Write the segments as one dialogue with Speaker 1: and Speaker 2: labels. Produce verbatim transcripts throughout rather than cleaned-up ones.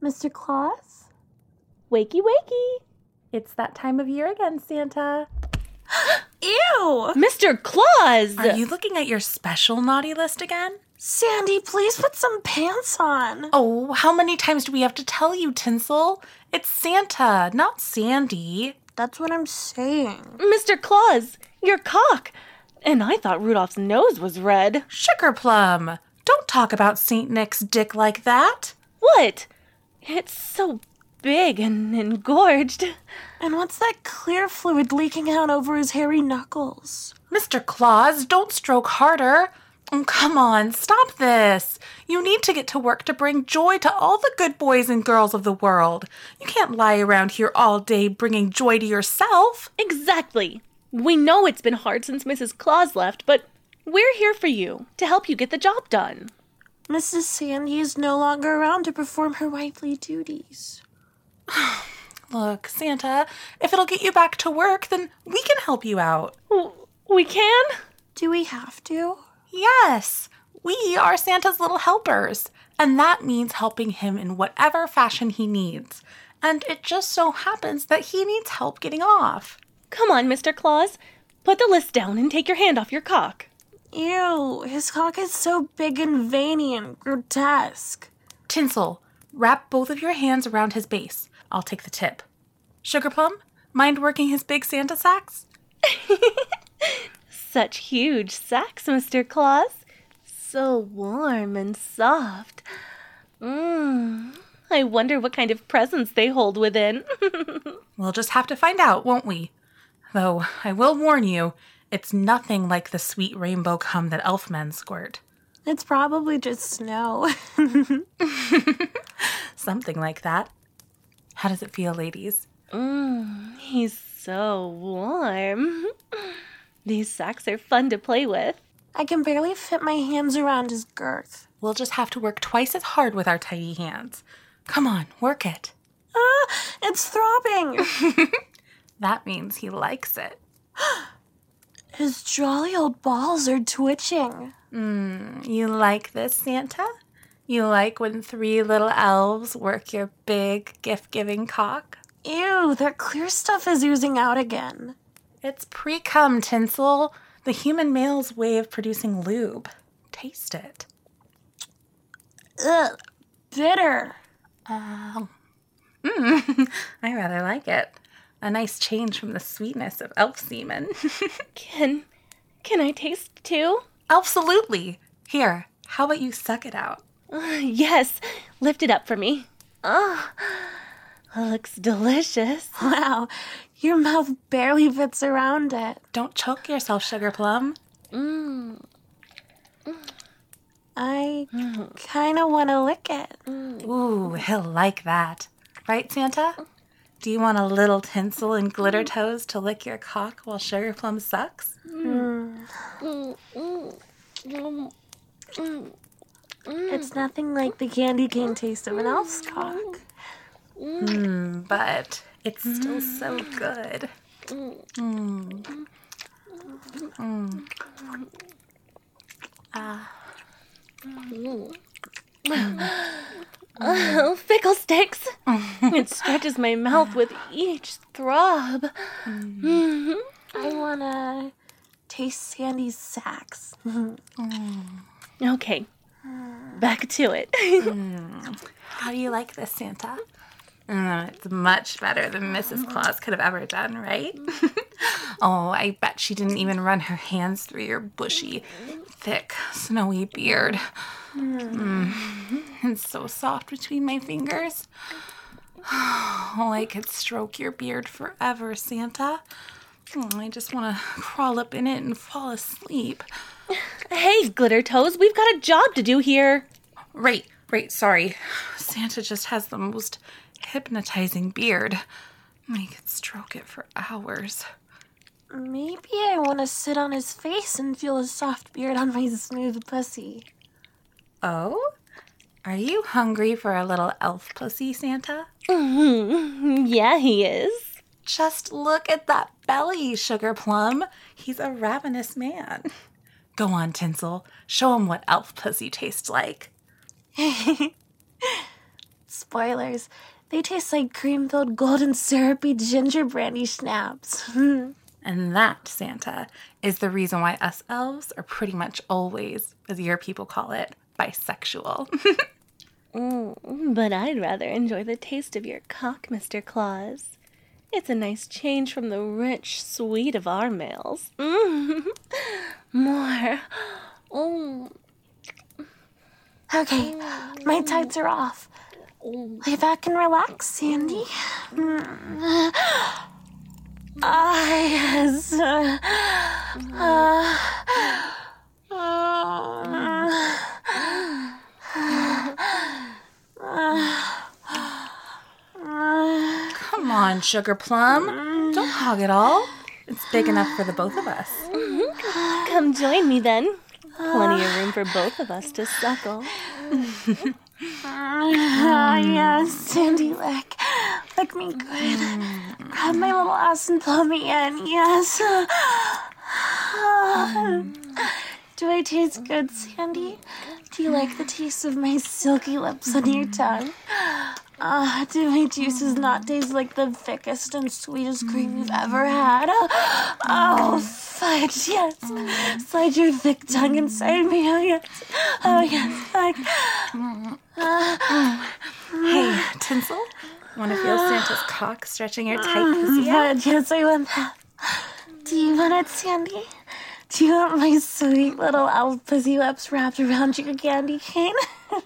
Speaker 1: Mister Claus?
Speaker 2: Wakey, wakey.
Speaker 3: It's that time of year again, Santa.
Speaker 1: Ew!
Speaker 2: Mister Claus!
Speaker 3: Are you looking at your special naughty list again?
Speaker 1: Sandy, please put some pants on.
Speaker 3: Oh, how many times do we have to tell you, Tinsel? It's Santa, not Sandy.
Speaker 1: That's what I'm saying.
Speaker 2: Mister Claus, your cock. And I thought Rudolph's nose was red.
Speaker 3: Sugar Plum, don't talk about Saint Nick's dick like that.
Speaker 2: What? It's so big and engorged.
Speaker 1: And what's that clear fluid leaking out over his hairy knuckles?
Speaker 3: Mister Claus, don't stroke harder. Oh, come on, stop this. You need to get to work to bring joy to all the good boys and girls of the world. You can't lie around here all day bringing joy to yourself.
Speaker 2: Exactly. We know it's been hard since Missus Claus left, but we're here for you to help you get the job done.
Speaker 1: Missus Sandy is no longer around to perform her wifely duties.
Speaker 3: Look, Santa, if it'll get you back to work, then we can help you out.
Speaker 2: We can?
Speaker 1: Do we have to?
Speaker 3: Yes, we are Santa's little helpers, and that means helping him in whatever fashion he needs. And it just so happens that he needs help getting off.
Speaker 2: Come on, Mister Claus. Put the list down and take your hand off your cock.
Speaker 1: Ew, his cock is so big and veiny and grotesque.
Speaker 3: Tinsel, wrap both of your hands around his base. I'll take the tip. Sugar Plum, mind working his big Santa sacks?
Speaker 2: Such huge sacks, Mister Claus. So warm and soft. Mmm. I wonder what kind of presents they hold within.
Speaker 3: We'll just have to find out, won't we? Though, I will warn you, it's nothing like the sweet rainbow cum that elfmen squirt.
Speaker 1: It's probably just snow.
Speaker 3: Something like that. How does it feel, ladies?
Speaker 2: Mmm, he's so warm. These sacks are fun to play with.
Speaker 1: I can barely fit my hands around his girth.
Speaker 3: We'll just have to work twice as hard with our tiny hands. Come on, work it.
Speaker 1: Ah, it's throbbing.
Speaker 3: That means he likes it.
Speaker 1: His jolly old balls are twitching.
Speaker 3: Mm, you like this, Santa? You like when three little elves work your big gift-giving cock?
Speaker 1: Ew, that clear stuff is oozing out again.
Speaker 3: It's pre-cum, Tinsel. The human male's way of producing lube. Taste it.
Speaker 1: Ugh, bitter.
Speaker 3: Oh. Mm, I rather like it. A nice change from the sweetness of elf semen.
Speaker 2: Can, can I taste too?
Speaker 3: Absolutely. Here, how about you suck it out?
Speaker 2: Uh, yes, lift it up for me. Oh, looks delicious.
Speaker 1: Wow, your mouth barely fits around it.
Speaker 3: Don't choke yourself, Sugar Plum.
Speaker 2: Mmm.
Speaker 1: I kind of want to lick it.
Speaker 3: Ooh, he'll like that. Right, Santa? Do you want a little tinsel and glitter toes to lick your cock while Sugar Plum sucks?
Speaker 1: Mm. It's nothing like the candy cane taste of an elf's cock.
Speaker 3: Mmm, but it's still so good. Mmm. Mmm. Ah.
Speaker 2: Oh, fickle sticks. It stretches my mouth with each throb. Mm-hmm.
Speaker 1: I want to taste Sandy's sacks.
Speaker 2: Okay, back to it.
Speaker 3: Mm. How do you like this, Santa? Mm, it's much better than Missus Claus could have ever done, right? Oh, I bet she didn't even run her hands through your bushy, thick, snowy beard. Mm. It's so soft between my fingers. Oh, I could stroke your beard forever, Santa. Oh, I just want to crawl up in it and fall asleep.
Speaker 2: Hey, Glitter Toes, we've got a job to do here.
Speaker 3: Right, right, sorry. Santa just has the most hypnotizing beard. I could stroke it for hours.
Speaker 1: Maybe I want to sit on his face and feel his soft beard on my smooth pussy.
Speaker 3: Oh? Are you hungry for a little elf pussy, Santa?
Speaker 2: Mm-hmm. Yeah, he is.
Speaker 3: Just look at that belly, Sugar Plum. He's a ravenous man. Go on, Tinsel. Show him what elf pussy tastes like.
Speaker 1: It's spoilers. They taste like cream-filled golden syrupy ginger brandy schnapps.
Speaker 3: And that, Santa, is the reason why us elves are pretty much always, as your people call it, bisexual.
Speaker 2: Mm, but I'd rather enjoy the taste of your cock, Mister Claus. It's a nice change from the rich sweet of our males. Mm. More. Oh.
Speaker 1: Okay, my tights are off. Lay back and relax, Sandy. Mm. Ah, yes. Uh, uh,
Speaker 3: Come on, Sugar Plum. Don't hog it all. It's big enough for the both of us.
Speaker 2: Mm-hmm. Come join me then. Plenty of room for both of us to suckle.
Speaker 1: Ah, yes, Sandy, lick. Lick me good. Grab my little ass and pull me in, yes. Do I taste good, Sandy? Do you like the taste of my silky lips on your tongue? Ah, uh, do my juices not taste like the thickest and sweetest cream you've ever had? Oh, fudge, yes. Slide your thick tongue inside me, oh yes. Oh yes, fudge. Uh,
Speaker 3: hey, Tinsel, want to feel Santa's cock stretching your tight pussy out?
Speaker 1: Fudge, yes, I want that. Do you want it, Sandy? Do you want my sweet little elf pussy lips wrapped around your candy cane?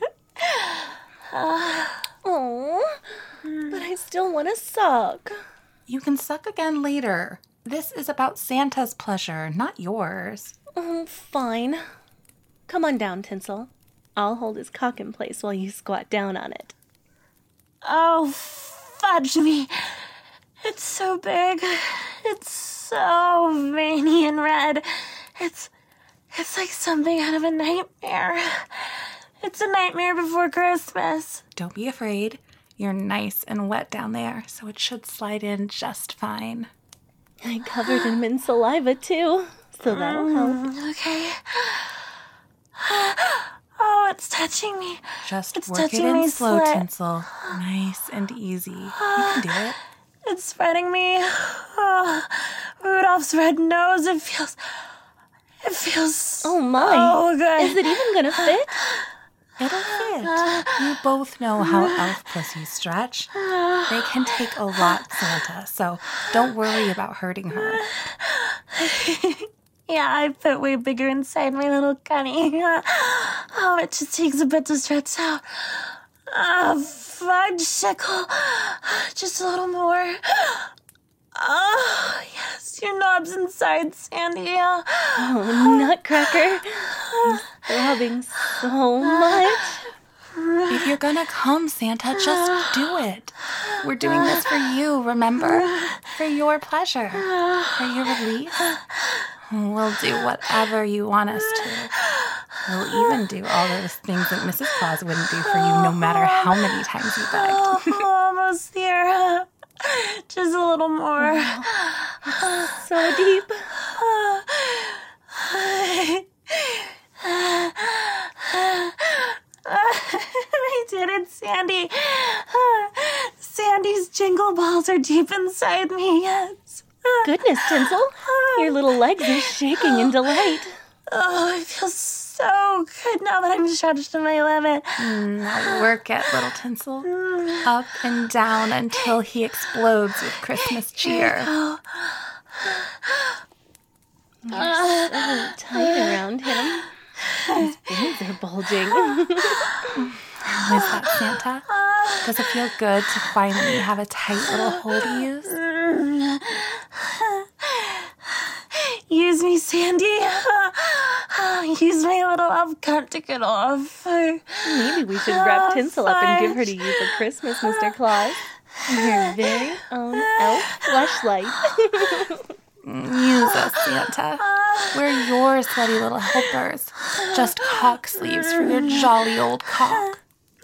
Speaker 2: uh, Oh, but I still want to suck.
Speaker 3: You can suck again later. This is about Santa's pleasure, not yours.
Speaker 2: Oh, fine. Come on down, Tinsel. I'll hold his cock in place while you squat down on it.
Speaker 1: Oh, fudge me. It's so big. It's so veiny and red. It's, it's like something out of a nightmare. It's a nightmare before Christmas.
Speaker 3: Don't be afraid. You're nice and wet down there, so it should slide in just fine.
Speaker 2: I covered him in saliva, too, so that'll help.
Speaker 1: Okay. Oh, it's touching me.
Speaker 3: Just
Speaker 1: it's
Speaker 3: work it in slow, slit. Tinsel. Nice and easy. You can do it.
Speaker 1: It's spreading me. Oh, Rudolph's red nose. It feels... It feels
Speaker 2: Oh, my.
Speaker 1: Oh, good.
Speaker 2: Is it even gonna fit?
Speaker 3: It'll fit. You both know how elf pussies stretch. They can take a lot, Santa, so don't worry about hurting her.
Speaker 1: Yeah, I fit way bigger inside my little cunny. Oh, it just takes a bit to stretch out. Oh, fudge sickle. Just a little more. Oh, yes, your knob's inside, Sandy.
Speaker 2: Oh, Nutcracker. He's throbbing so much.
Speaker 3: If you're gonna come, Santa, just do it. We're doing this for you, remember? For your pleasure. For your relief. We'll do whatever you want us to. We'll even do all those things that Missus Claus wouldn't do for you, no matter how many times you begged.
Speaker 1: Oh, almost there. Just a little more.
Speaker 2: So deep.
Speaker 1: I did it, Sandy. Sandy's jingle balls are deep inside me, yes.
Speaker 2: Goodness, Tinsel. Your little legs are shaking in delight.
Speaker 1: Oh, it feels so good now that I'm stretched to my limit.
Speaker 3: Now work it, little Tinsel. Up and down until he explodes with Christmas cheer.
Speaker 2: You're so tight around him. His veins are bulging.
Speaker 3: Is that, Santa? Does it feel good to finally have a tight little hole to use?
Speaker 1: Use me, Sandy. Use my little elf cunt to get off.
Speaker 2: Maybe we should wrap Tinsel up and give her to you for Christmas, Mister Claus. Your very own elf fleshlight.
Speaker 3: Use us, Santa. We're your sweaty little helpers. Just cock sleeves for your jolly old cock.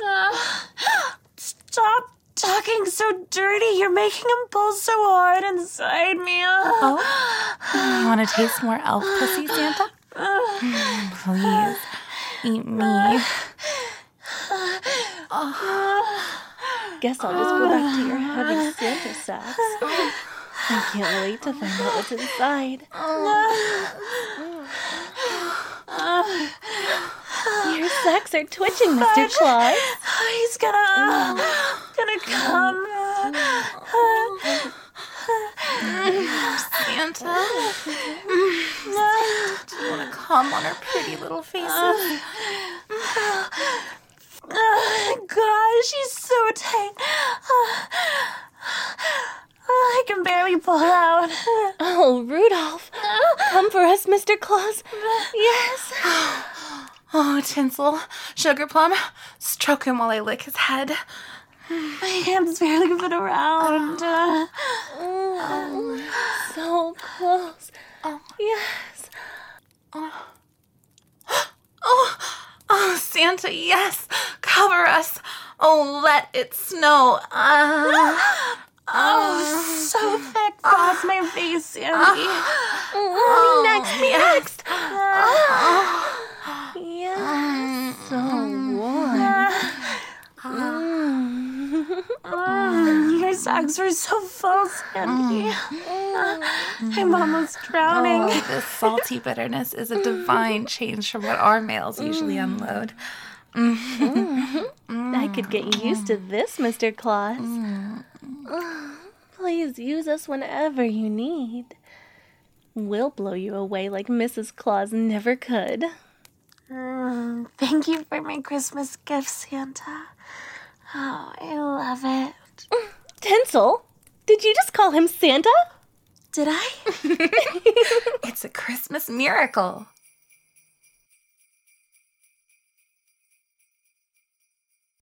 Speaker 1: Stop talking so dirty. You're making him pull so hard inside me.
Speaker 3: Oh? You want to taste more elf pussy, Santa? Please, eat me. Oh.
Speaker 2: Guess I'll just go back to your heavy Santa sacks. I can't wait to find out what's inside. Your sacks are twitching, Mister Claus.
Speaker 1: He's gonna, gonna come.
Speaker 3: Santa? Do you want to come on our pretty little faces?
Speaker 1: Oh, gosh, she's so tight. I can barely pull out.
Speaker 2: Oh, Rudolph. Come for us, Mister Claus. Yes.
Speaker 3: Oh, Tinsel, Sugar Plum, stroke him while I lick his head.
Speaker 1: My hands barely fit around. Uh,
Speaker 2: Oh, so close.
Speaker 3: Oh.
Speaker 2: Yes.
Speaker 3: Oh. Oh, oh, Santa, yes, cover us. Oh, let it snow. Uh,
Speaker 1: oh, so thick. Cross my face, Sandy.
Speaker 2: Oh, next, me
Speaker 3: yes.
Speaker 2: next. Yes, so warm.
Speaker 1: Mm, your socks are so full, Sandy. I'm almost drowning.
Speaker 3: Oh, this salty bitterness is a divine change from what our males usually unload.
Speaker 2: I could get used to this, Mister Claus. Please use us whenever you need. We'll blow you away like Missus Claus never could.
Speaker 1: Mm, thank you for my Christmas gift, Santa. Oh, I love it.
Speaker 2: Tinsel, did you just call him Santa?
Speaker 1: Did I?
Speaker 3: It's a Christmas miracle.